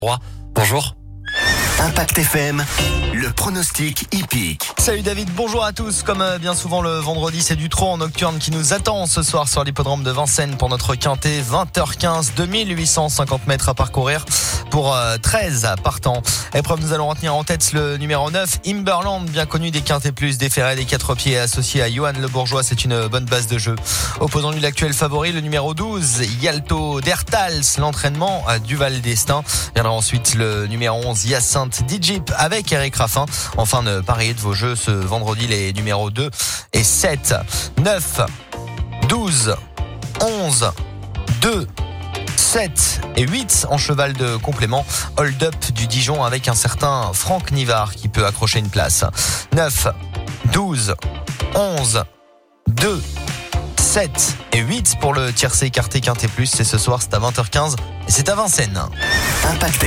Bonjour. Impact FM, le pronostic hippique. Salut David, bonjour à tous. Comme bien souvent le vendredi, c'est du trot en nocturne qui nous attend ce soir sur l'hippodrome de Vincennes pour notre quintet. 20h15, 2850 mètres à parcourir pour 13 partants. Épreuve, nous allons retenir en tête le numéro 9, Imberland, bien connu des quintets plus, des ferrets, des 4 pieds, associé à Johan Le Bourgeois. C'est une bonne base de jeu. Opposant lui l'actuel favori, le numéro 12, Yalto d'Ertals, l'entraînement du Val d'Estaing. Viendra ensuite le numéro 11, Hyacinthe Dijip avec Eric Raffin. Enfin, de parier de vos jeux ce vendredi, les numéros 2 et 7, 9, 12, 11, 2, 7 et 8 en cheval de complément. Hold up du Dijon avec un certain Franck Nivard qui peut accrocher une place. 9, 12, 11, 2, 7 et 8 pour le tiercé écarté quintet plus. C'est ce soir, c'est à 20h15 et c'est à Vincennes. Impact